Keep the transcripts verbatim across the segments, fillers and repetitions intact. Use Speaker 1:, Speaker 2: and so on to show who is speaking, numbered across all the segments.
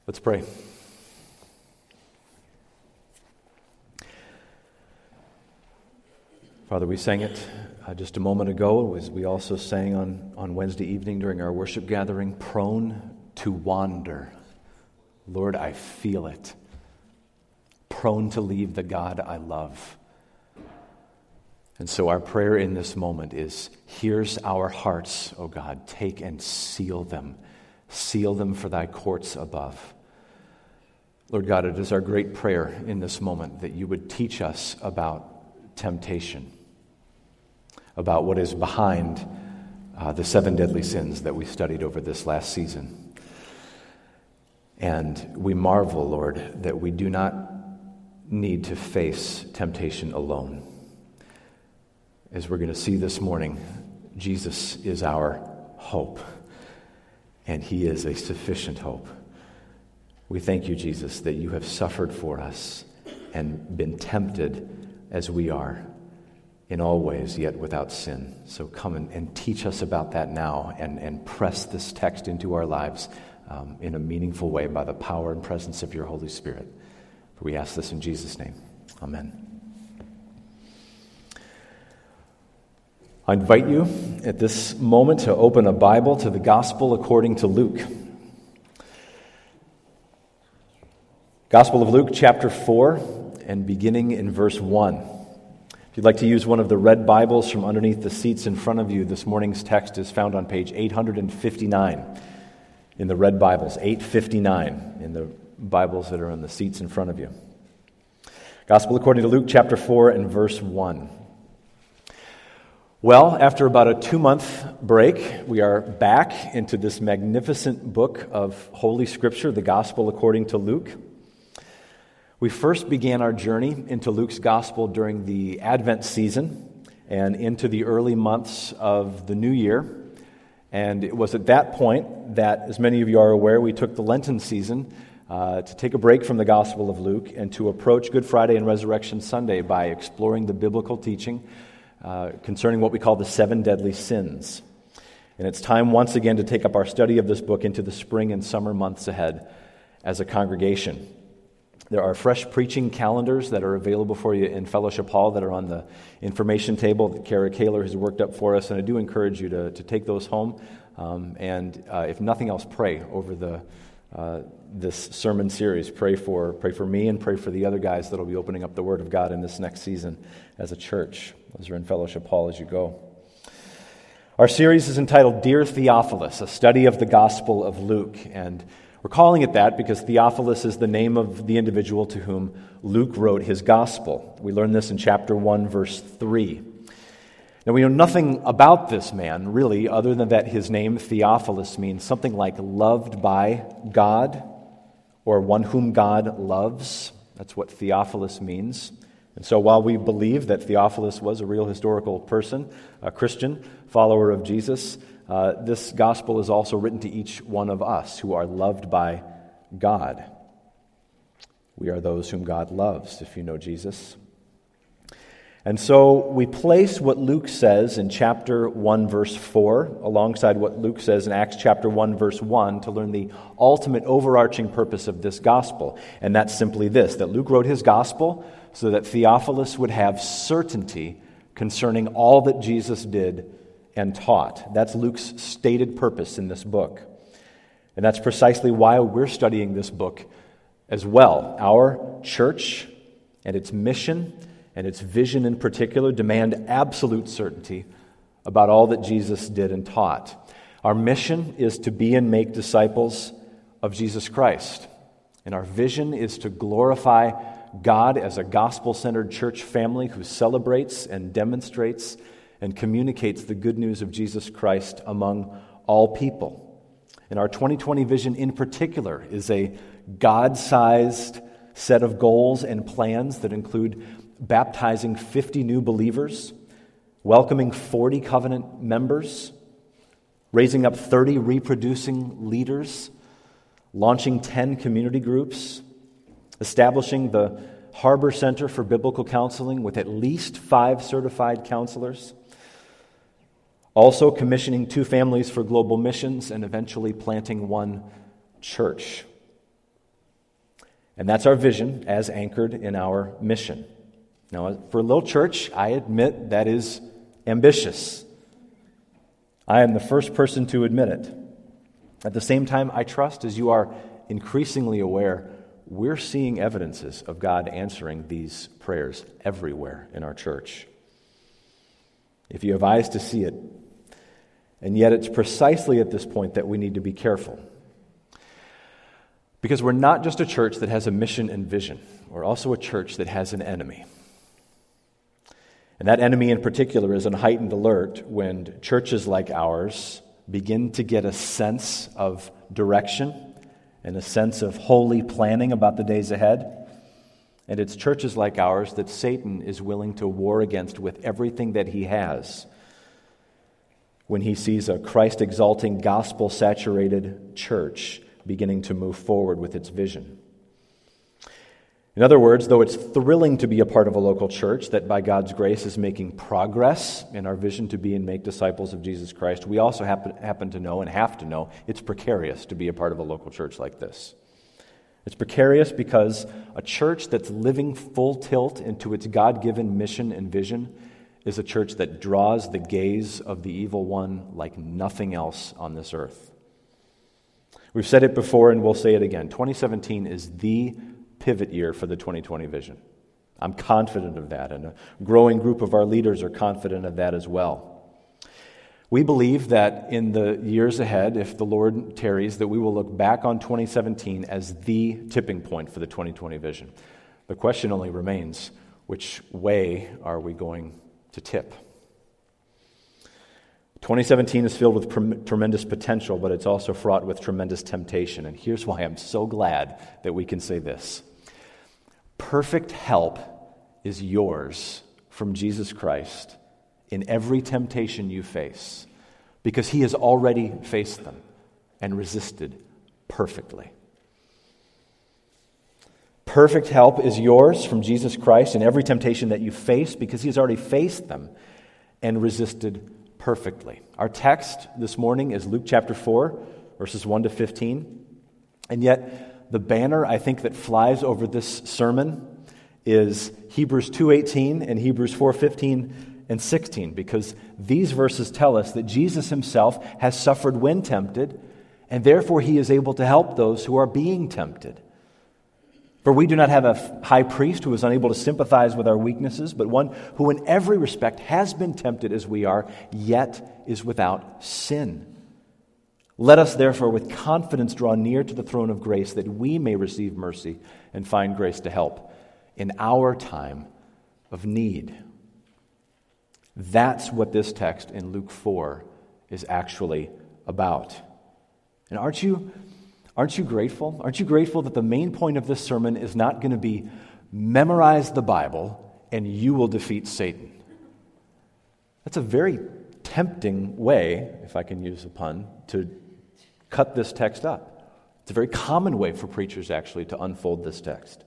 Speaker 1: Let's pray. Father, we sang it uh, just a moment ago, as we also sang on, on Wednesday evening during our worship gathering, prone to wander. Lord, I feel it. Prone to leave the God I love. And so our prayer in this moment is, here's our hearts, O God, take and seal them. Seal them for thy courts above. Lord God, it is our great prayer in this moment that you would teach us about temptation, about what is behind uh, the seven deadly sins that we studied over this last season. And we marvel, Lord, that we do not need to face temptation alone. As we're going to see this morning, Jesus is our hope, and he is a sufficient hope. We thank you, Jesus, that you have suffered for us and been tempted as we are in all ways, yet without sin. So come and, and teach us about that now and, and press this text into our lives um, in a meaningful way by the power and presence of your Holy Spirit. For we ask this in Jesus' name. Amen. I invite you at this moment to open a Bible to the Gospel according to Luke. Gospel of Luke, chapter four, and beginning in verse one. If you'd like to use one of the red Bibles from underneath the seats in front of you, this morning's text is found on page eight fifty-nine in the red Bibles, eight fifty-nine in the Bibles that are on the seats in front of you. Gospel according to Luke, chapter four, and verse one. Well, after about a two-month break, we are back into this magnificent book of Holy Scripture, the Gospel according to Luke. We first began our journey into Luke's Gospel during the Advent season and into the early months of the new year. And it was at that point that, as many of you are aware, we took the Lenten season uh, to take a break from the Gospel of Luke and to approach Good Friday and Resurrection Sunday by exploring the biblical teaching uh, concerning what we call the seven deadly sins. And it's time once again to take up our study of this book into the spring and summer months ahead as a congregation. There are fresh preaching calendars that are available for you in Fellowship Hall that are on the information table that Kara Kaler has worked up for us, and I do encourage you to, to take those home. Um, and uh, if nothing else, pray over the uh, this sermon series. Pray for pray for me and pray for the other guys that will be opening up the Word of God in this next season as a church. Those are in Fellowship Hall as you go. Our series is entitled Dear Theophilus, a study of the Gospel of Luke, and we're calling it that because Theophilus is the name of the individual to whom Luke wrote his gospel. We learn this in chapter one, verse three. Now, we know nothing about this man, really, other than that his name, Theophilus, means something like loved by God or one whom God loves. That's what Theophilus means. And so while we believe that Theophilus was a real historical person, a Christian, follower of Jesus, Uh, this gospel is also written to each one of us who are loved by God. We are those whom God loves, if you know Jesus. And so we place what Luke says in chapter one, verse four, alongside what Luke says in Acts chapter one, verse one, to learn the ultimate overarching purpose of this gospel. And that's simply this, that Luke wrote his gospel so that Theophilus would have certainty concerning all that Jesus did and taught. That's Luke's stated purpose in this book. And that's precisely why we're studying this book as well. Our church and its mission and its vision in particular demand absolute certainty about all that Jesus did and taught. Our mission is to be and make disciples of Jesus Christ. And our vision is to glorify God as a gospel-centered church family who celebrates and demonstrates and communicates the good news of Jesus Christ among all people. And our twenty twenty vision in particular is a God-sized set of goals and plans that include baptizing fifty new believers, welcoming forty covenant members, raising up thirty reproducing leaders, launching ten community groups, establishing the Harbor Center for Biblical Counseling with at least five certified counselors, also commissioning two families for global missions, and eventually planting one church. And that's our vision as anchored in our mission. Now, for a little church, I admit that is ambitious. I am the first person to admit it. At the same time, I trust, as you are increasingly aware, we're seeing evidences of God answering these prayers everywhere in our church. If you have eyes to see it. And yet it's precisely at this point that we need to be careful. Because we're not just a church that has a mission and vision. We're also a church that has an enemy. And that enemy in particular is on heightened alert when churches like ours begin to get a sense of direction and a sense of holy planning about the days ahead. And it's churches like ours that Satan is willing to war against with everything that he has when he sees a Christ-exalting, gospel-saturated church beginning to move forward with its vision. In other words, though it's thrilling to be a part of a local church that by God's grace is making progress in our vision to be and make disciples of Jesus Christ, we also happen, happen to know and have to know it's precarious to be a part of a local church like this. It's precarious because a church that's living full tilt into its God-given mission and vision is a church that draws the gaze of the evil one like nothing else on this earth. We've said it before and we'll say it again. twenty seventeen is the pivot year for the twenty twenty vision. I'm confident of that, and a growing group of our leaders are confident of that as well. We believe that in the years ahead, if the Lord tarries, that we will look back on twenty seventeen as the tipping point for the twenty twenty vision. The question only remains, which way are we going to tip? twenty seventeen is filled with pre- tremendous potential, but it's also fraught with tremendous temptation. And here's why I'm so glad that we can say this. Perfect help is yours from Jesus Christ in every temptation you face, because he has already faced them and resisted perfectly. Perfect help is yours from Jesus Christ in every temptation that you face, because he has already faced them and resisted perfectly. Our text this morning is Luke chapter four, verses one to fifteen. And yet, the banner, I think, that flies over this sermon is Hebrews two eighteen and Hebrews four fifteen and sixteen, because these verses tell us that Jesus himself has suffered when tempted, and therefore he is able to help those who are being tempted. For we do not have a high priest who is unable to sympathize with our weaknesses, but one who in every respect has been tempted as we are, yet is without sin. Let us therefore with confidence draw near to the throne of grace, that we may receive mercy and find grace to help in our time of need. That's what this text in Luke four is actually about. And aren't you Aren't you grateful? Aren't you grateful that the main point of this sermon is not going to be memorize the Bible and you will defeat Satan? That's a very tempting way, if I can use a pun, to cut this text up. It's a very common way for preachers actually to unfold this text.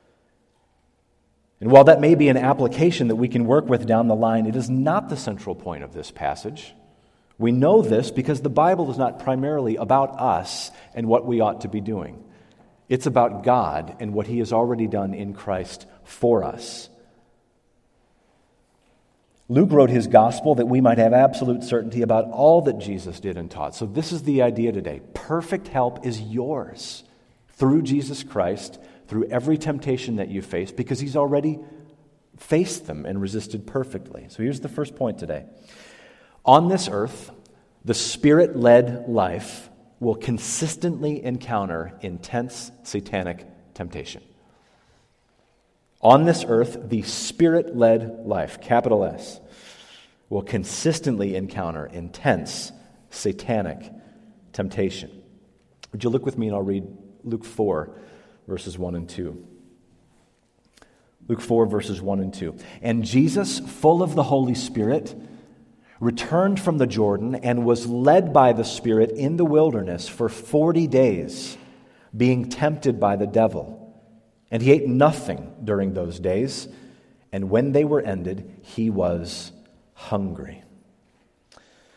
Speaker 1: And while that may be an application that we can work with down the line, it is not the central point of this passage. We know this because the Bible is not primarily about us and what we ought to be doing. It's about God and what he has already done in Christ for us. Luke wrote his gospel that we might have absolute certainty about all that Jesus did and taught. So this is the idea today. Perfect help is yours through Jesus Christ, through every temptation that you face, because he's already faced them and resisted perfectly. So here's the first point today. On this earth, the Spirit-led life will consistently encounter intense satanic temptation. On this earth, the Spirit-led life, capital S, will consistently encounter intense satanic temptation. Would you look with me and I'll read Luke four, verses one and two. Luke four, verses one and two. And Jesus, full of the Holy Spirit, returned from the Jordan and was led by the Spirit in the wilderness for forty days, being tempted by the devil. And he ate nothing during those days, and when they were ended, he was hungry.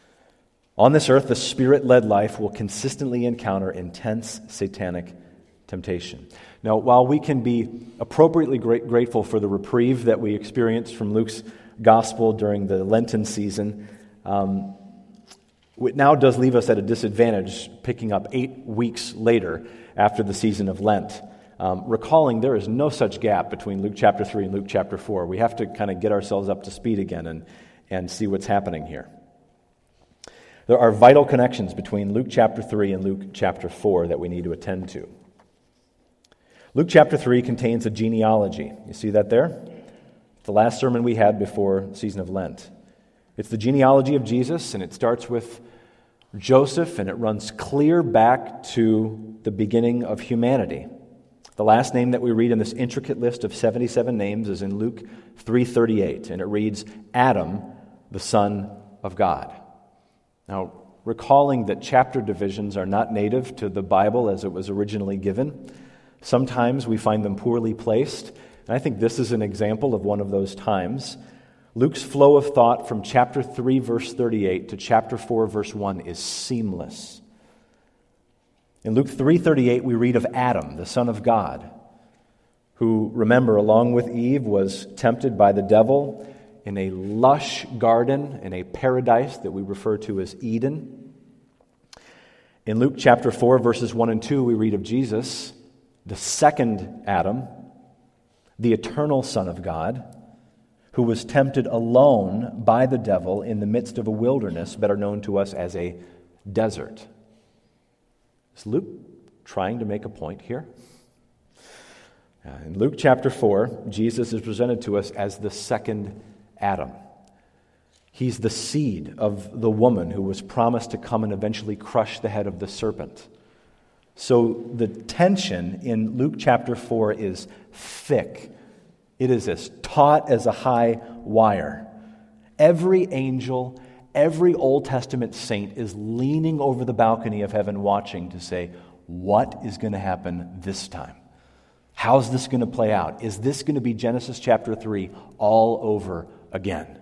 Speaker 1: On this earth, the Spirit-led life will consistently encounter intense satanic temptation. Now, while we can be appropriately great, grateful for the reprieve that we experienced from Luke's gospel during the Lenten season, um, it now does leave us at a disadvantage picking up eight weeks later after the season of Lent. Um, recalling there is no such gap between Luke chapter three and Luke chapter four. We have to kind of get ourselves up to speed again and, and see what's happening here. There are vital connections between Luke chapter three and Luke chapter four that we need to attend to. Luke chapter three contains a genealogy. You see that there? The last sermon we had before the season of Lent. It's the genealogy of Jesus, and it starts with Joseph, and it runs clear back to the beginning of humanity. The last name that we read in this intricate list of seventy-seven names is in Luke three thirty-eight, and it reads, Adam, the son of God. Now, recalling that chapter divisions are not native to the Bible as it was originally given, sometimes we find them poorly placed, and I think this is an example of one of those times. Luke's flow of thought from chapter three, verse thirty-eight to chapter four, verse one is seamless. In Luke three thirty-eight, we read of Adam, the son of God, who, remember, along with Eve, was tempted by the devil in a lush garden, in a paradise that we refer to as Eden. In Luke chapter four, verses one and two, we read of Jesus, the second Adam, the eternal Son of God, who was tempted alone by the devil in the midst of a wilderness better known to us as a desert. Is Luke trying to make a point here? Uh, in Luke chapter four, Jesus is presented to us as the second Adam. He's the seed of the woman who was promised to come and eventually crush the head of the serpent. So the tension in Luke chapter four is thick. It is as taut as a high wire. Every angel, every Old Testament saint is leaning over the balcony of heaven watching to say, what is going to happen this time? How's this going to play out? Is this going to be Genesis chapter three all over again?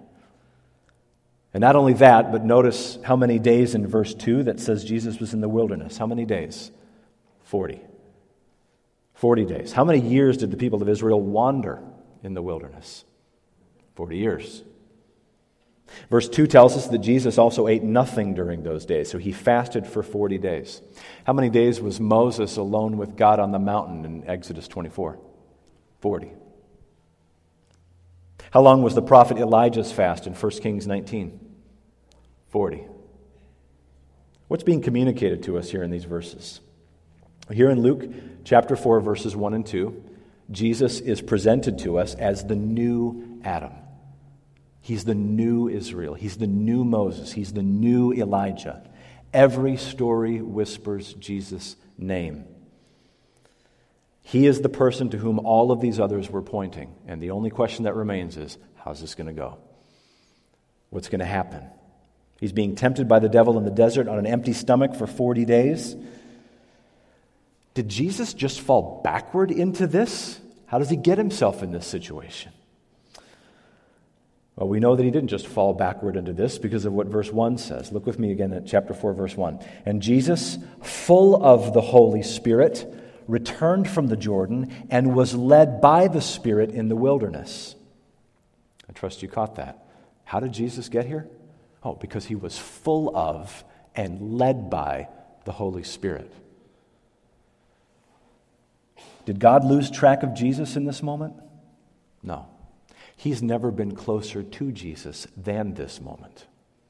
Speaker 1: And not only that, but notice how many days in verse two that says Jesus was in the wilderness. How many days? Forty. Forty days. How many years did the people of Israel wander in the wilderness? Forty years. Verse two tells us that Jesus also ate nothing during those days, so he fasted for forty days. How many days was Moses alone with God on the mountain in Exodus twenty-four? forty. How long was the prophet Elijah's fast in First Kings nineteen? forty. What's being communicated to us here in these verses? Here in Luke chapter four, verses one and two, Jesus is presented to us as the new Adam. He's the new Israel. He's the new Moses. He's the new Elijah. Every story whispers Jesus' name. He is the person to whom all of these others were pointing. And the only question that remains is, how's this going to go? What's going to happen? He's being tempted by the devil in the desert on an empty stomach for forty days. Did Jesus just fall backward into this? How does he get himself in this situation? Well, we know that he didn't just fall backward into this because of what verse one says. Look with me again at chapter four, verse one. And Jesus, full of the Holy Spirit, returned from the Jordan and was led by the Spirit in the wilderness. I trust you caught that. How did Jesus get here? Oh, because he was full of and led by the Holy Spirit. Did God lose track of Jesus in this moment? No. He's never been closer to Jesus than this moment.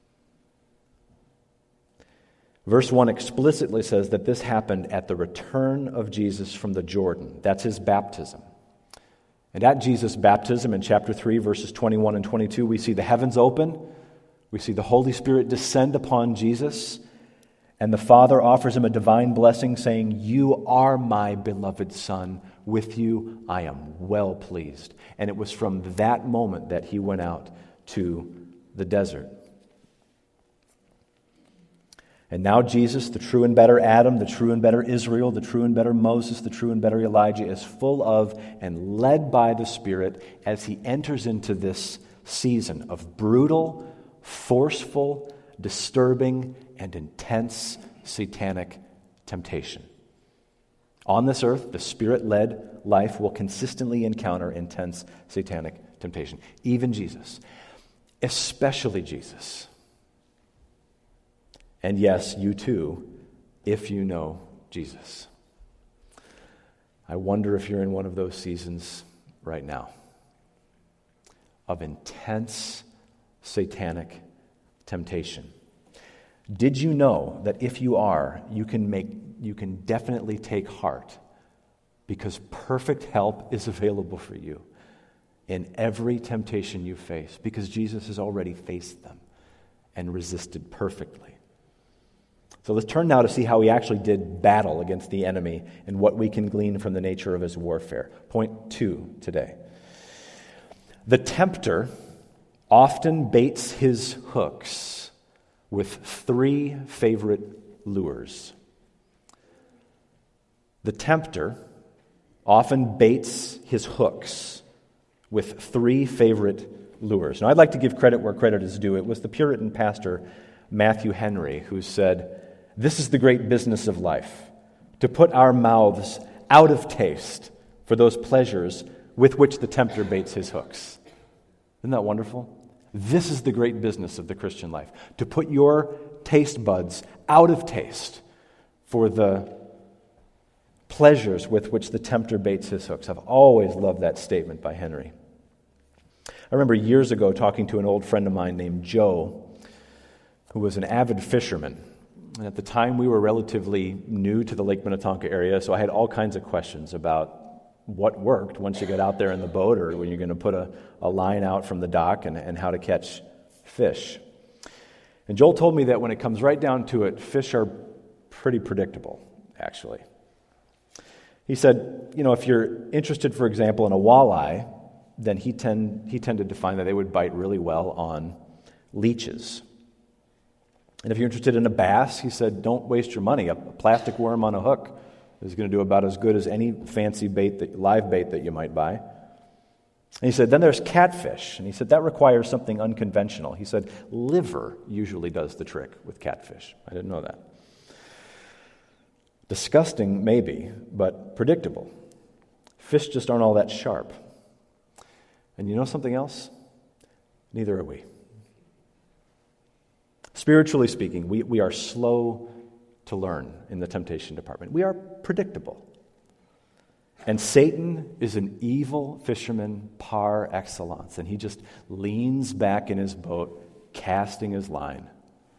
Speaker 1: Verse one explicitly says that this happened at the return of Jesus from the Jordan. That's his baptism. And at Jesus' baptism in chapter three, verses twenty-one and twenty-two, we see the heavens open. We see the Holy Spirit descend upon Jesus. And the Father offers him a divine blessing, saying, "You are my beloved Son. With you I am well pleased." And it was from that moment that he went out to the desert. And now Jesus, the true and better Adam, the true and better Israel, the true and better Moses, the true and better Elijah, is full of and led by the Spirit as he enters into this season of brutal, forceful, disturbing, and intense satanic temptation. On this earth, the Spirit-led life will consistently encounter intense satanic temptation. Even Jesus. Especially Jesus. And yes, you too, if you know Jesus. I wonder if you're in one of those seasons right now of intense satanic temptation. Did you know that if you are, you can make you can definitely take heart, because perfect help is available for you in every temptation you face, because Jesus has already faced them and resisted perfectly. So let's turn now to see how he actually did battle against the enemy and what we can glean from the nature of his warfare. Point two today. The tempter often baits his hooks with three favorite lures. The tempter often baits his hooks with three favorite lures. Now, I'd like to give credit where credit is due. It was the Puritan pastor Matthew Henry who said, "This is the great business of life, to put our mouths out of taste for those pleasures with which the tempter baits his hooks." Isn't that wonderful? This is the great business of the Christian life, to put your taste buds out of taste for the pleasures with which the tempter baits his hooks. I've always loved that statement by Henry. I remember years ago talking to an old friend of mine named Joe, who was an avid fisherman. And at the time, we were relatively new to the Lake Minnetonka area, so I had all kinds of questions about what worked once you get out there in the boat, or when you're going to put a, a line out from the dock, and, and how to catch fish. And Joel told me that when it comes right down to it, fish are pretty predictable, actually. He said, you know, if you're interested, for example, in a walleye, then he, tend, he tended to find that they would bite really well on leeches. And if you're interested in a bass, he said, don't waste your money. A plastic worm on a hook is going to do about as good as any fancy bait, that, live bait that you might buy. And he said, then there's catfish. And he said, that requires something unconventional. He said, liver usually does the trick with catfish. I didn't know that. Disgusting, maybe, but predictable. Fish just aren't all that sharp. And you know something else? Neither are we. Spiritually speaking, we, we are slow to learn in the temptation department. We are predictable. And Satan is an evil fisherman par excellence, and he just leans back in his boat, casting his line.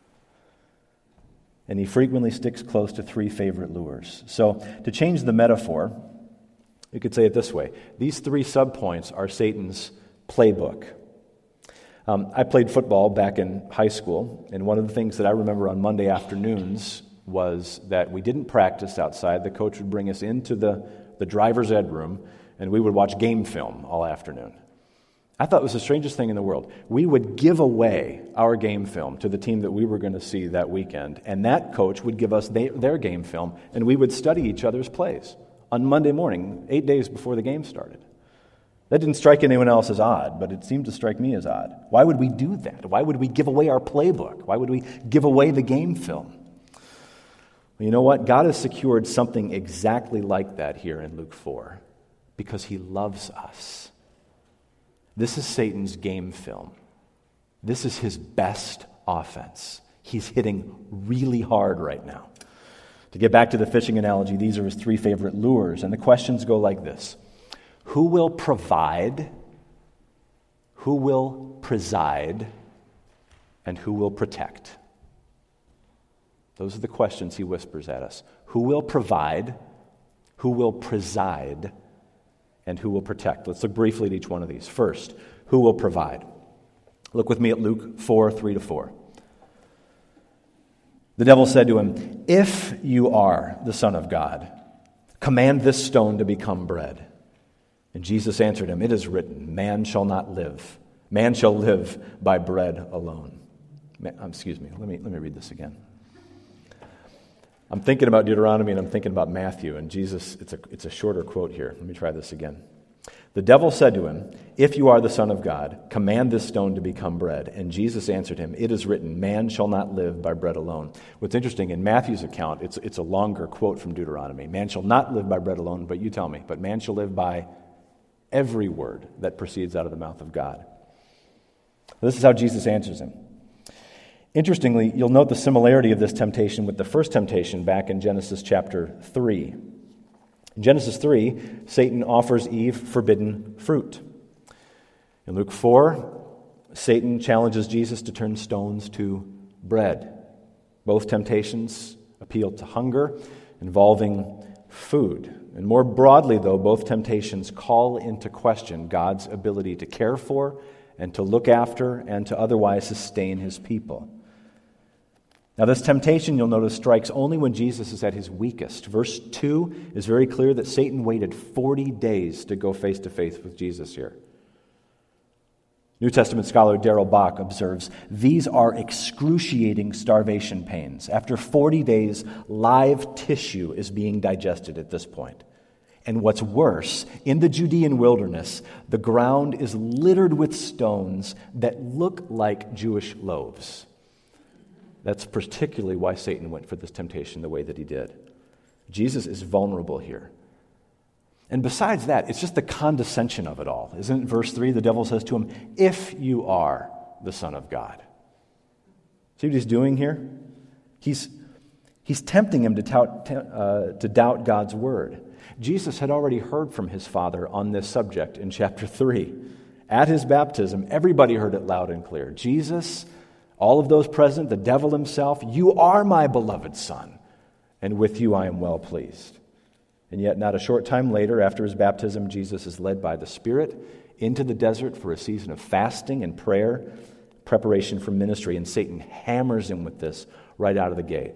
Speaker 1: And he frequently sticks close to three favorite lures. So, to change the metaphor, you could say it this way. These three subpoints are Satan's playbook. Um, I played football back in high school, and one of the things that I remember on Monday afternoons was that we didn't practice outside. The coach would bring us into the, the driver's ed room, and we would watch game film all afternoon. I thought it was the strangest thing in the world. We would give away our game film to the team that we were going to see that weekend, and that coach would give us they, their game film, and we would study each other's plays on Monday morning, eight days before the game started. That didn't strike anyone else as odd, but it seemed to strike me as odd. Why would we do that? Why would we give away our playbook? Why would we give away the game film? Well, you know what? God has secured something exactly like that here in Luke four, because he loves us. This is Satan's game film. This is his best offense. He's hitting really hard right now. To get back to the fishing analogy, these are his three favorite lures, and the questions go like this. Who will provide, who will preside, and who will protect? Those are the questions he whispers at us. Who will provide, who will preside, and who will protect? Let's look briefly at each one of these. First, who will provide? Look with me at Luke four, three to four. The devil said to him, "If you are the Son of God, command this stone to become bread." And Jesus answered him, "It is written, man shall not live. Man shall live by bread alone." Man, excuse me, let me, let me read this again. I'm thinking about Deuteronomy and I'm thinking about Matthew, and Jesus, it's a, it's a shorter quote here. Let me try this again. The devil said to him, "If you are the Son of God, command this stone to become bread." And Jesus answered him, "It is written, man shall not live by bread alone." What's interesting, in Matthew's account, it's, it's a longer quote from Deuteronomy. Man shall not live by bread alone, but you tell me, but man shall live by every word that proceeds out of the mouth of God. This is how Jesus answers him. Interestingly, you'll note the similarity of this temptation with the first temptation back in Genesis chapter three. In Genesis three, Satan offers Eve forbidden fruit. In Luke four, Satan challenges Jesus to turn stones to bread. Both temptations appeal to hunger, involving food. And more broadly, though, both temptations call into question God's ability to care for and to look after and to otherwise sustain his people. Now, this temptation, you'll notice, strikes only when Jesus is at his weakest. Verse two is very clear that Satan waited forty days to go face to face with Jesus here. New Testament scholar Darrell Bach observes, these are excruciating starvation pains. After forty days, live tissue is being digested at this point. And what's worse, in the Judean wilderness, the ground is littered with stones that look like Jewish loaves. That's particularly why Satan went for this temptation the way that he did. Jesus is vulnerable here. And besides that, it's just the condescension of it all. Isn't it verse three? The devil says to him, "If you are the Son of God." See what he's doing here? He's, he's tempting him to, tout, uh, to doubt God's word. Jesus had already heard from his Father on this subject in chapter three. At his baptism, everybody heard it loud and clear. Jesus, all of those present, the devil himself, "You are my beloved Son, and with you I am well pleased." And yet not a short time later, after his baptism, Jesus is led by the Spirit into the desert for a season of fasting and prayer, preparation for ministry, and Satan hammers him with this right out of the gate.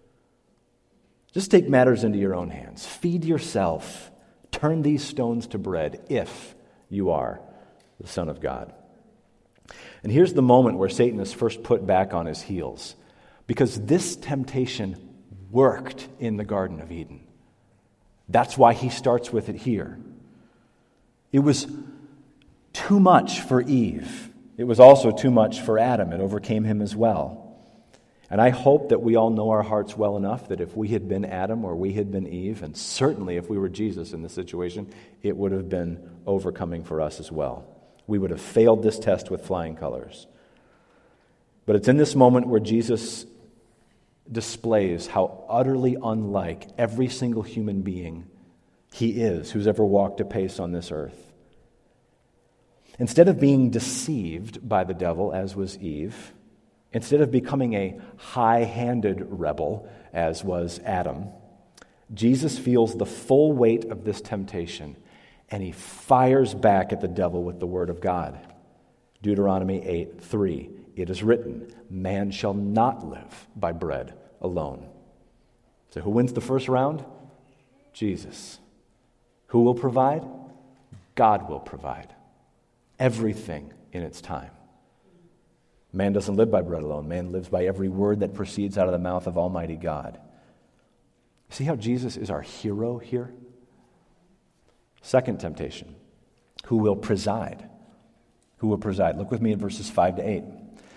Speaker 1: Just take matters into your own hands. Feed yourself. Turn these stones to bread if you are the Son of God. And here's the moment where Satan is first put back on his heels, because this temptation worked in the Garden of Eden. That's why he starts with it here. It was too much for Eve. It was also too much for Adam. It overcame him as well. And I hope that we all know our hearts well enough that if we had been Adam or we had been Eve, and certainly if we were Jesus in this situation, it would have been overcoming for us as well. We would have failed this test with flying colors. But it's in this moment where Jesus displays how utterly unlike every single human being he is who's ever walked a pace on this earth. Instead of being deceived by the devil, as was Eve, instead of becoming a high-handed rebel, as was Adam, Jesus feels the full weight of this temptation, and he fires back at the devil with the word of God. Deuteronomy eight three. It is written, man shall not live by bread alone. So who wins the first round? Jesus. Who will provide? God will provide. Everything in its time. Man doesn't live by bread alone. Man lives by every word that proceeds out of the mouth of Almighty God. See how Jesus is our hero here? Second temptation. Who will preside? Who will preside? Look with me in verses five to eight.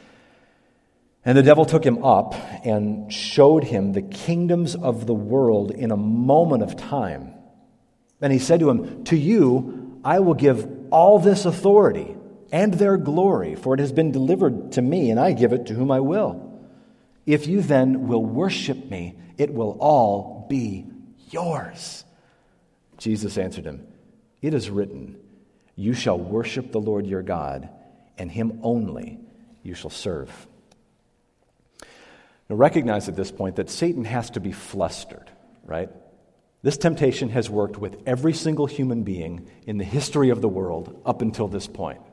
Speaker 1: And the devil took him up and showed him the kingdoms of the world in a moment of time. And he said to him, to you I will give all this authority and their glory, for it has been delivered to me, and I give it to whom I will. If you then will worship me, it will all be yours. Jesus answered him, it is written, you shall worship the Lord your God, and him only you shall serve. Now recognize at this point that Satan has to be flustered, right? This temptation has worked with every single human being in the history of the world up until this point.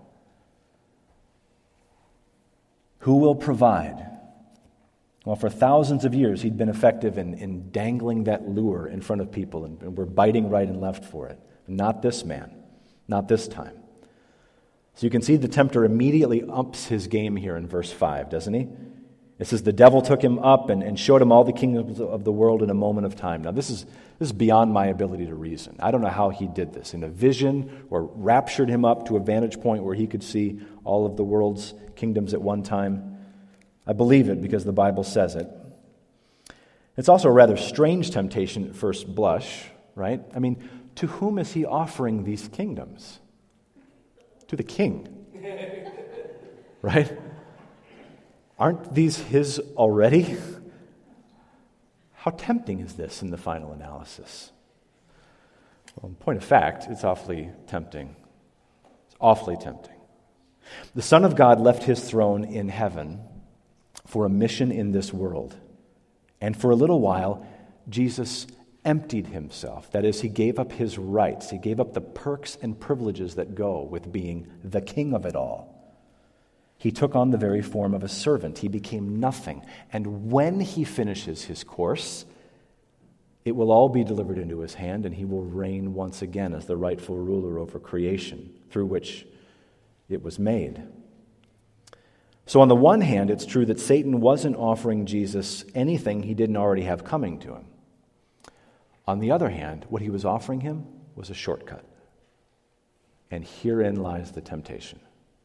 Speaker 1: Who will provide? Well, for thousands of years, he'd been effective in, in dangling that lure in front of people, and, and we're biting right and left for it. Not this man. Not this time. So you can see the tempter immediately ups his game here in verse five, doesn't he? It says the devil took him up and, and showed him all the kingdoms of the world in a moment of time. Now this is this is beyond my ability to reason. I don't know how he did this, in a vision, or raptured him up to a vantage point where he could see all of the world's kingdoms at one time. I believe it because the Bible says it. It's also a rather strange temptation at first blush, right? I mean, to whom is he offering these kingdoms? To the king, right? Aren't these his already? How tempting is this in the final analysis? Well, in point of fact, it's awfully tempting. It's awfully tempting. The Son of God left his throne in heaven for a mission in this world. And for a little while, Jesus emptied himself. That is, he gave up his rights. He gave up the perks and privileges that go with being the king of it all. He took on the very form of a servant. He became nothing. And when he finishes his course, it will all be delivered into his hand, and he will reign once again as the rightful ruler over creation, through which it was made. So on the one hand, it's true that Satan wasn't offering Jesus anything he didn't already have coming to him. On the other hand, what he was offering him was a shortcut. And herein lies the temptation.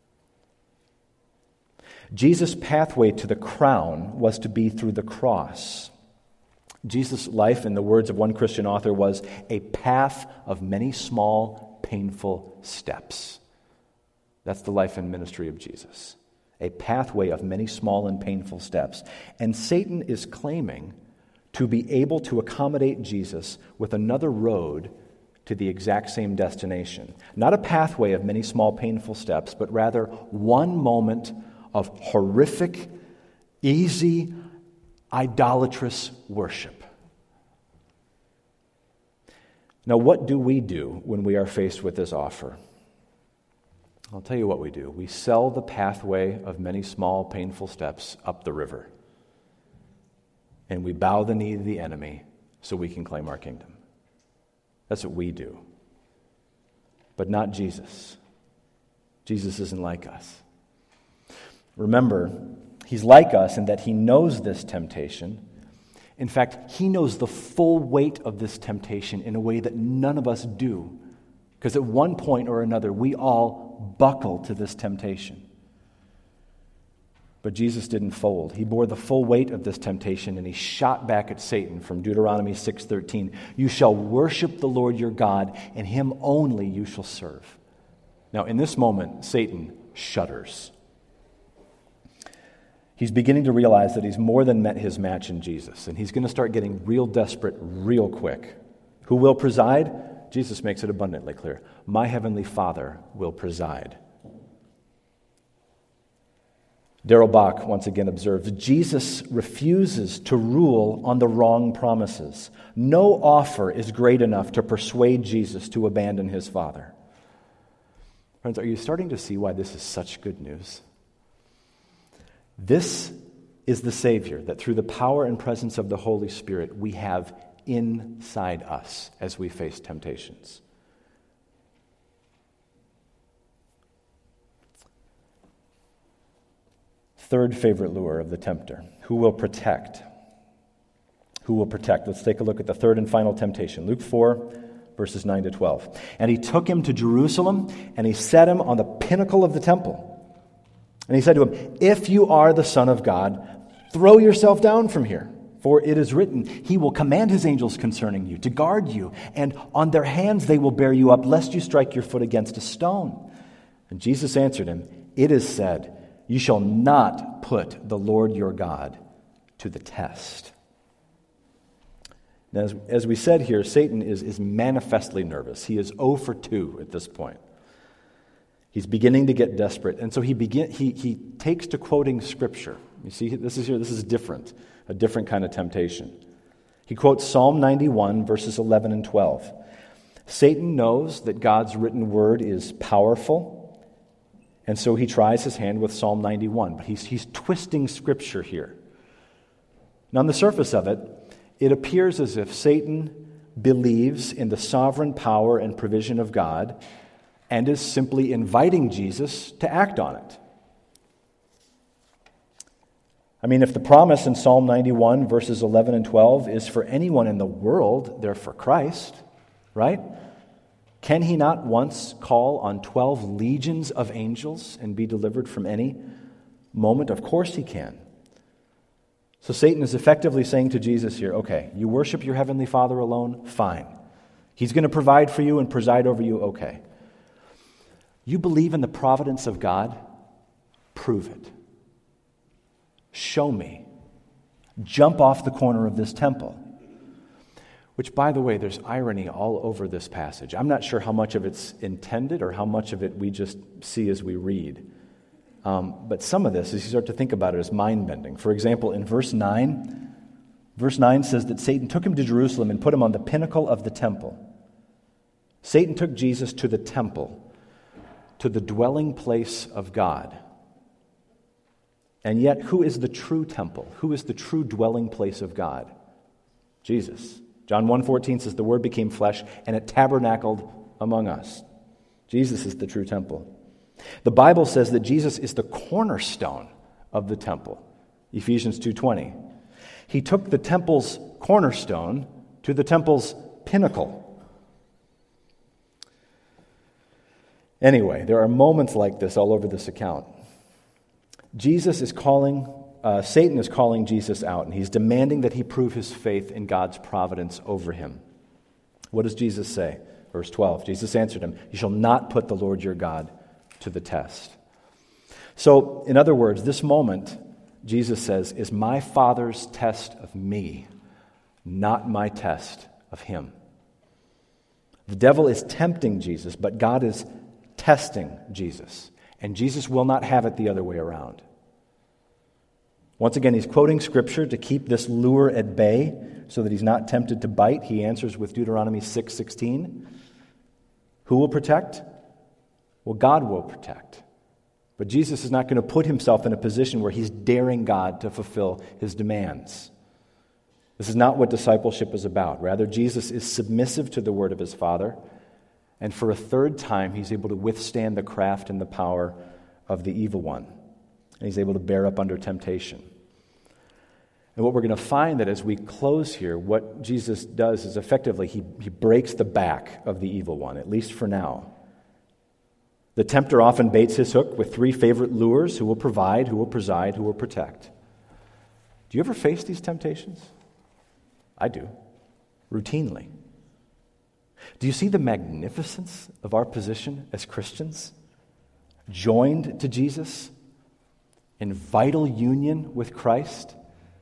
Speaker 1: Jesus' pathway to the crown was to be through the cross. Jesus' life, in the words of one Christian author, was a path of many small, painful steps. That's the life and ministry of Jesus. A pathway of many small and painful steps. And Satan is claiming to be able to accommodate Jesus with another road to the exact same destination. Not a pathway of many small, painful steps, but rather one moment of horrific, easy, idolatrous worship. Now, what do we do when we are faced with this offer? I'll tell you what we do. We sell the pathway of many small, painful steps up the river. And we bow the knee to the enemy so we can claim our kingdom. That's what we do. But not Jesus. Jesus isn't like us. Remember, he's like us in that he knows this temptation. In fact, he knows the full weight of this temptation in a way that none of us do. Because at one point or another, we all buckle to this temptation. But Jesus didn't fold. He bore the full weight of this temptation, and he shot back at Satan from Deuteronomy six thirteen. You shall worship the Lord your God, and him only you shall serve. Now, in this moment, Satan shudders. He's beginning to realize that he's more than met his match in Jesus, and he's going to start getting real desperate real quick. Who will preside? Jesus makes it abundantly clear. My heavenly Father will preside. Darrell Bach once again observes, Jesus refuses to rule on the wrong promises. No offer is great enough to persuade Jesus to abandon his Father. Friends, are you starting to see why this is such good news? This is the Savior that through the power and presence of the Holy Spirit we have inside us as we face temptations. Third favorite lure of the tempter. Who will protect? Who will protect? Let's take a look at the third and final temptation. Luke four, verses nine to twelve. And he took him to Jerusalem, and he set him on the pinnacle of the temple. And he said to him, if you are the Son of God, throw yourself down from here. For it is written, he will command his angels concerning you, to guard you, and on their hands they will bear you up, lest you strike your foot against a stone. And Jesus answered him, it is said, you shall not put the Lord your God to the test. Now, as, as we said here, Satan is, is manifestly nervous. He is zero for two at this point. He's beginning to get desperate, and so he begin he he takes to quoting Scripture. You see, this is here. This is different, a different kind of temptation. He quotes Psalm ninety-one, verses eleven and twelve. Satan knows that God's written word is powerful, and so he tries his hand with Psalm ninety-one, but he's he's twisting Scripture here. Now, on the surface of it, it appears as if Satan believes in the sovereign power and provision of God, and is simply inviting Jesus to act on it. I mean, if the promise in Psalm ninety-one, verses eleven and twelve, is for anyone in the world, they're for Christ, right? Can he not once call on twelve legions of angels and be delivered from any moment? Of course he can. So Satan is effectively saying to Jesus here, okay, you worship your heavenly Father alone? Fine. He's going to provide for you and preside over you? Okay. You believe in the providence of God? Prove it. Show me. Jump off the corner of this temple. Which, by the way, there's irony all over this passage. I'm not sure how much of it's intended or how much of it we just see as we read. Um, but some of this, as you start to think about it, is mind-bending. For example, in verse nine, verse nine says that Satan took him to Jerusalem and put him on the pinnacle of the temple. Satan took Jesus to the temple, to the dwelling place of God. And yet, who is the true temple? Who is the true dwelling place of God? Jesus. John one fourteen says, the Word became flesh and it tabernacled among us. Jesus is the true temple. The Bible says that Jesus is the cornerstone of the temple. Ephesians two twenty. He took the temple's cornerstone to the temple's pinnacle. Anyway, there are moments like this all over this account. Jesus is calling, uh, Satan is calling Jesus out, and he's demanding that he prove his faith in God's providence over him. What does Jesus say? Verse twelve, Jesus answered him, you shall not put the Lord your God to the test. So, in other words, this moment, Jesus says, is my Father's test of me, not my test of him. The devil is tempting Jesus, but God is testing Jesus. And Jesus will not have it the other way around. Once again, he's quoting Scripture to keep this lure at bay so that he's not tempted to bite. He answers with Deuteronomy six sixteen. Who will protect? Well, God will protect. But Jesus is not going to put himself in a position where he's daring God to fulfill his demands. This is not what discipleship is about. Rather, Jesus is submissive to the word of his Father. And for a third time, he's able to withstand the craft and the power of the evil one. And he's able to bear up under temptation. And what we're going to find that as we close here, what Jesus does is effectively he, he breaks the back of the evil one, at least for now. The tempter often baits his hook with three favorite lures: who will provide, who will preside, who will protect. Do you ever face these temptations? I do, routinely. Do you see the magnificence of our position as Christians, joined to Jesus, in vital union with Christ?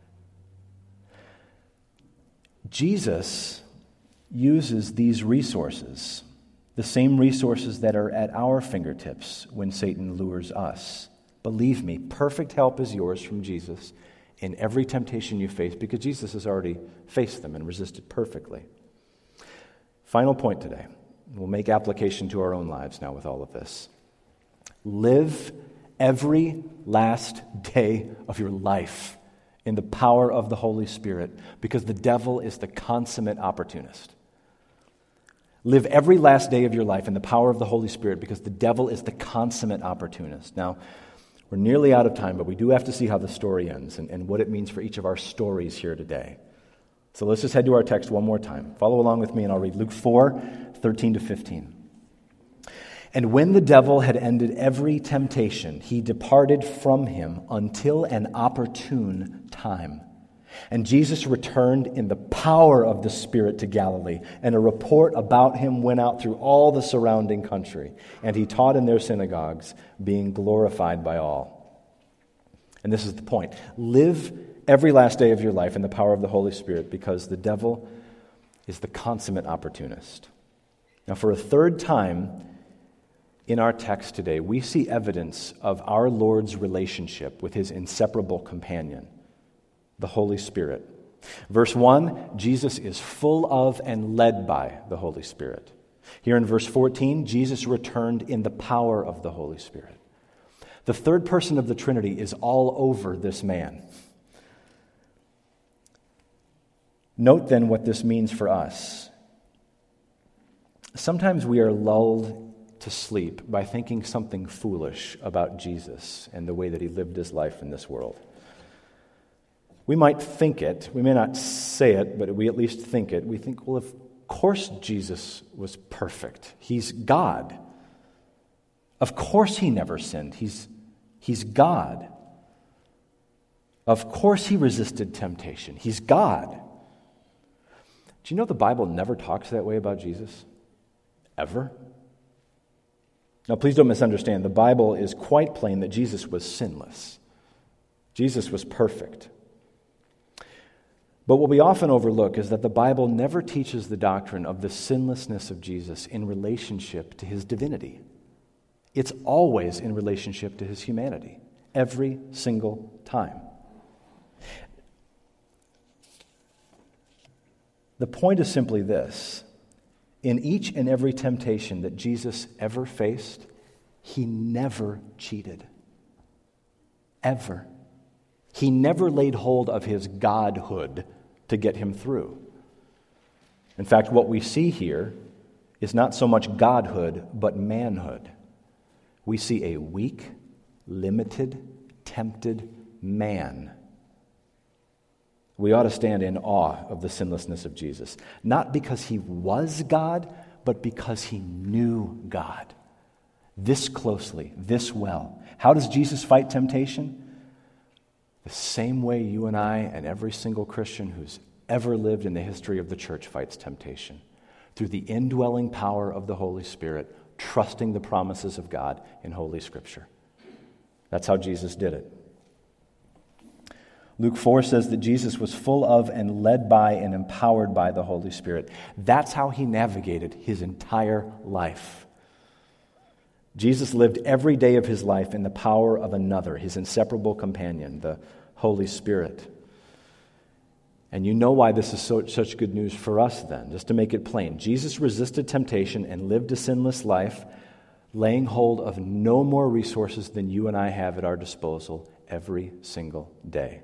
Speaker 1: Jesus uses these resources, the same resources that are at our fingertips when Satan lures us. Believe me, perfect help is yours from Jesus in every temptation you face, because Jesus has already faced them and resisted perfectly. Final point today. We'll make application to our own lives now with all of this. Live every last day of your life in the power of the Holy Spirit, because the devil is the consummate opportunist. Live every last day of your life in the power of the Holy Spirit, because the devil is the consummate opportunist. Now, we're nearly out of time, but we do have to see how the story ends and, and what it means for each of our stories here today. So let's just head to our text one more time. Follow along with me, and I'll read Luke four, thirteen to fifteen. And when the devil had ended every temptation, he departed from him until an opportune time. And Jesus returned in the power of the Spirit to Galilee, and a report about him went out through all the surrounding country. And he taught in their synagogues, being glorified by all. And this is the point. Live every last day of your life in the power of the Holy Spirit, because the devil is the consummate opportunist. Now, for a third time in our text today, we see evidence of our Lord's relationship with his inseparable companion, the Holy Spirit. Verse one, Jesus is full of and led by the Holy Spirit. Here in verse fourteen, Jesus returned in the power of the Holy Spirit. The third person of the Trinity is all over this man. Note then what this means for us. Sometimes we are lulled to sleep by thinking something foolish about Jesus and the way that he lived his life in this world. We might think it. We may not say it, but we at least think it. We think, well, of course Jesus was perfect. He's God. Of course he never sinned. He's, he's God. Of course he resisted temptation. He's God. Do you know the Bible never talks that way about Jesus? Ever? Now, please don't misunderstand. The Bible is quite plain that Jesus was sinless. Jesus was perfect. But what we often overlook is that the Bible never teaches the doctrine of the sinlessness of Jesus in relationship to his divinity. It's always in relationship to his humanity, every single time. The point is simply this. In each and every temptation that Jesus ever faced, he never cheated. Ever. He never laid hold of his godhood to get him through. In fact, what we see here is not so much godhood, but manhood. We see a weak, limited, tempted man. We ought to stand in awe of the sinlessness of Jesus, not because he was God, but because he knew God this closely, this well. How does Jesus fight temptation? The same way you and I and every single Christian who's ever lived in the history of the church fights temptation. Through the indwelling power of the Holy Spirit, trusting the promises of God in Holy Scripture. That's how Jesus did it. Luke four says that Jesus was full of and led by and empowered by the Holy Spirit. That's how he navigated his entire life. Jesus lived every day of his life in the power of another, his inseparable companion, the Holy Spirit. And you know why this is so, such good news for us then, just to make it plain. Jesus resisted temptation and lived a sinless life, laying hold of no more resources than you and I have at our disposal every single day.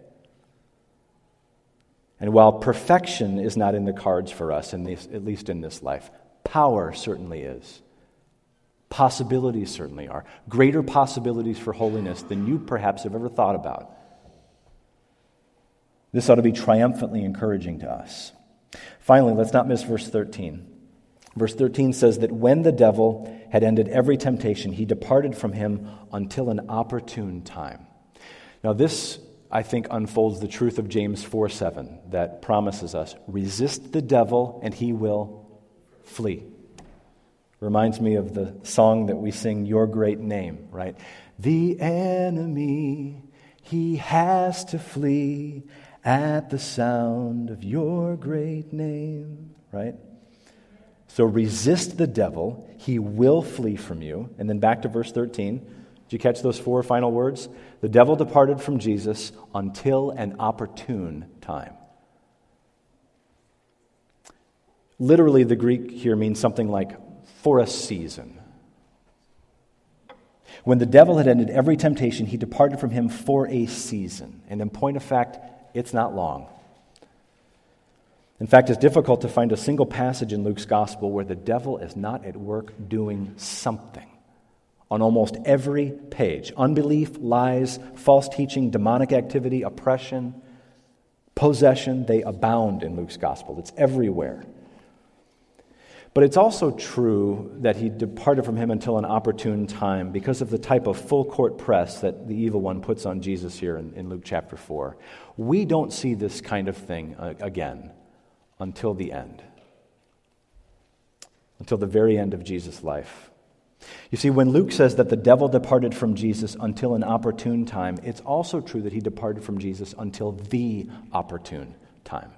Speaker 1: And while perfection is not in the cards for us, in this, at least in this life, power certainly is. Possibilities certainly are. Greater possibilities for holiness than you perhaps have ever thought about. This ought to be triumphantly encouraging to us. Finally, let's not miss verse thirteen. Verse thirteen says that when the devil had ended every temptation, he departed from him until an opportune time. Now this, I think, unfolds the truth of James four seven that promises us, resist the devil and he will flee. Reminds me of the song that we sing, Your Great Name, right? The enemy, he has to flee at the sound of your great name, right? So resist the devil, he will flee from you. And then back to verse thirteen. Did you catch those four final words? The devil departed from Jesus until an opportune time. Literally, the Greek here means something like for a season. When the devil had ended every temptation, he departed from him for a season. And in point of fact, it's not long. In fact, it's difficult to find a single passage in Luke's gospel where the devil is not at work doing something. On almost every page. Unbelief, lies, false teaching, demonic activity, oppression, possession, they abound in Luke's gospel. It's everywhere. But it's also true that he departed from him until an opportune time because of the type of full court press that the evil one puts on Jesus here in, in Luke chapter four. We don't see this kind of thing uh, again until the end. Until the very end of Jesus' life. You see, when Luke says that the devil departed from Jesus until an opportune time, it's also true that he departed from Jesus until the opportune time.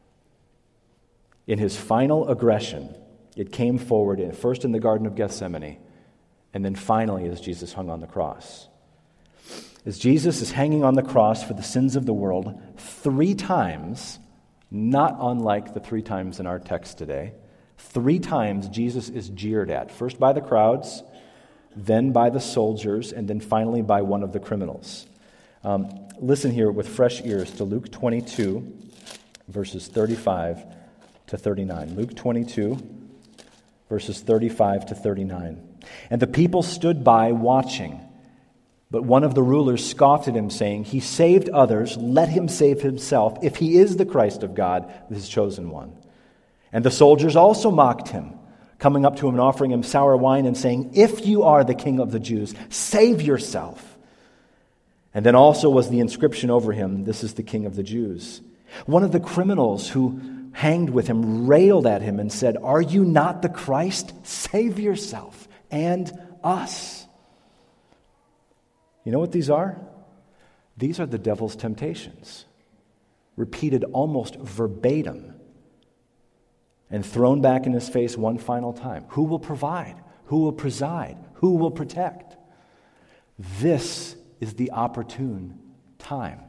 Speaker 1: In his final aggression, it came forward first in the Garden of Gethsemane, and then finally as Jesus hung on the cross. As Jesus is hanging on the cross for the sins of the world, three times, not unlike the three times in our text today, three times Jesus is jeered at, first by the crowds, then by the soldiers, and then finally by one of the criminals. Um, listen here with fresh ears to Luke twenty-two, verses thirty-five to thirty-nine. Luke twenty-two, verses thirty-five to thirty-nine. And the people stood by watching, But one of the rulers scoffed at him, saying, "He saved others, let him save himself, if he is the Christ of God, his chosen one." And the soldiers also mocked him, coming up to him and offering him sour wine and saying, "If you are the king of the Jews, save yourself." And then also was the inscription over him, "This is the King of the Jews." One of the criminals who hanged with him railed at him and said, "Are you not the Christ? Save yourself and us." You know what these are? These are the devil's temptations, repeated almost verbatim and thrown back in his face one final time. Who will provide? Who will preside? Who will protect? This is the opportune time.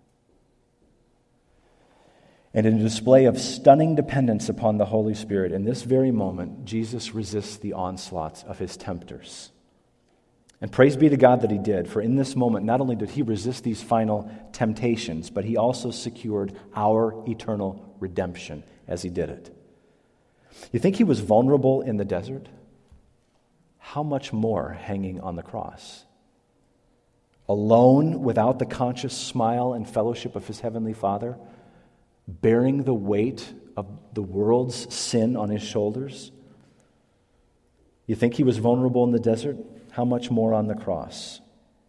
Speaker 1: And in a display of stunning dependence upon the Holy Spirit, in this very moment, Jesus resists the onslaughts of his tempters. And praise be to God that he did, for in this moment, not only did he resist these final temptations, but he also secured our eternal redemption as he did it. You think he was vulnerable in the desert? How much more hanging on the cross? Alone, without the conscious smile and fellowship of his heavenly Father, bearing the weight of the world's sin on his shoulders? You think he was vulnerable in the desert? How much more on the cross?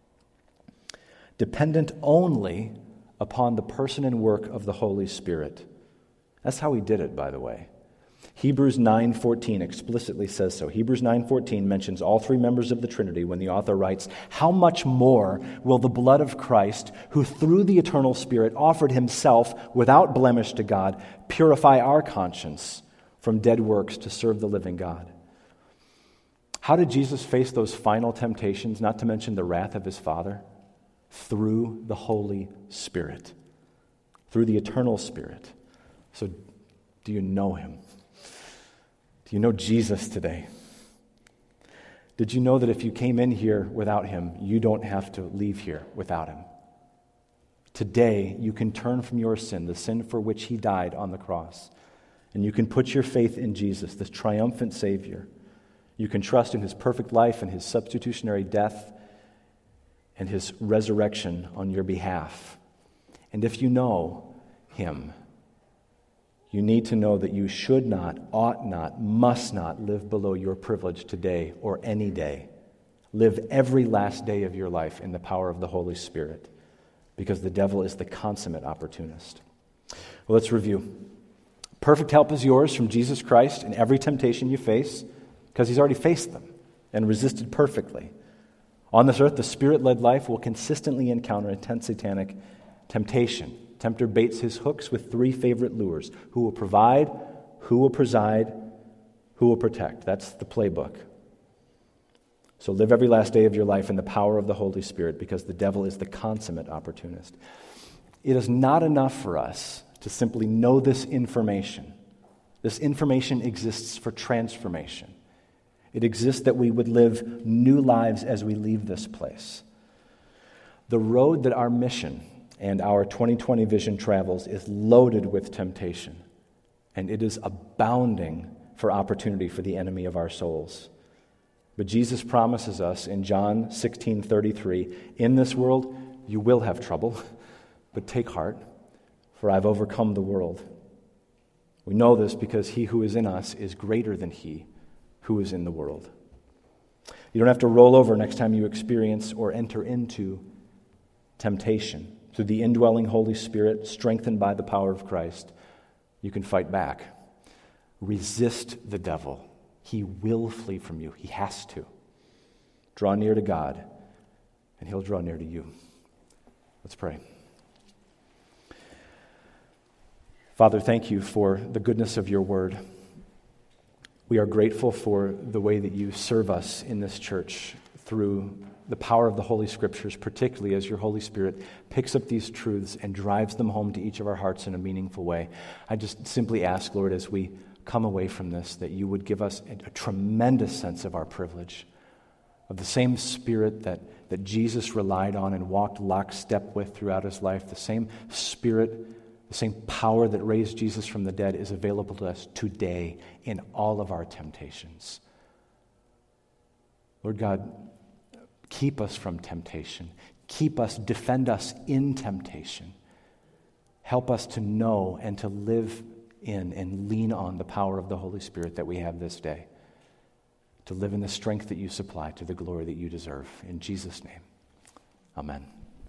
Speaker 1: Dependent only upon the person and work of the Holy Spirit. That's how he did it, by the way. Hebrews nine fourteen explicitly says so. Hebrews nine fourteen mentions all three members of the Trinity when the author writes, "How much more will the blood of Christ, who through the eternal Spirit offered himself without blemish to God, purify our conscience from dead works to serve the living God?" How did Jesus face those final temptations, not to mention the wrath of his Father? Through the Holy Spirit, through the eternal Spirit. So, do you know him? Do you know Jesus today? Did you know that if you came in here without him, you don't have to leave here without him? Today, you can turn from your sin, the sin for which he died on the cross, and you can put your faith in Jesus, the triumphant Savior. You can trust in his perfect life and his substitutionary death and his resurrection on your behalf. And if you know him, you need to know that you should not, ought not, must not live below your privilege today or any day. Live every last day of your life in the power of the Holy Spirit, because the devil is the consummate opportunist. Well, let's review. Perfect help is yours from Jesus Christ in every temptation you face, because he's already faced them and resisted perfectly. On this earth, the Spirit-led life will consistently encounter intense satanic temptation. Tempter baits his hooks with three favorite lures: who will provide, who will preside, who will protect. That's the playbook. So live every last day of your life in the power of the Holy Spirit, because the devil is the consummate opportunist. It is not enough for us to simply know this information. This information exists for transformation. It exists that we would live new lives as we leave this place. The road that our mission and our twenty twenty vision travels is loaded with temptation, and it is abounding for opportunity for the enemy of our souls. But Jesus promises us in John sixteen thirty-three, "In this world you will have trouble, but take heart, for I've overcome the world." We know this because he who is in us is greater than he who is in the world. You don't have to roll over next time you experience or enter into temptation. Through the indwelling Holy Spirit, strengthened by the power of Christ, you can fight back. Resist the devil. He will flee from you. He has to. Draw near to God, and he'll draw near to you. Let's pray. Father, thank you for the goodness of your word. We are grateful for the way that you serve us in this church through the power of the Holy Scriptures, particularly as your Holy Spirit picks up these truths and drives them home to each of our hearts in a meaningful way. I just simply ask, Lord, as we come away from this, that you would give us a, a tremendous sense of our privilege, of the same Spirit that, that Jesus relied on and walked lockstep with throughout his life, the same Spirit, the same power that raised Jesus from the dead is available to us today in all of our temptations. Lord God, Keep us from temptation. Keep us, defend us in temptation. Help us to know and to live in and lean on the power of the Holy Spirit that we have this day, to live in the strength that you supply to the glory that you deserve. In Jesus' name, amen.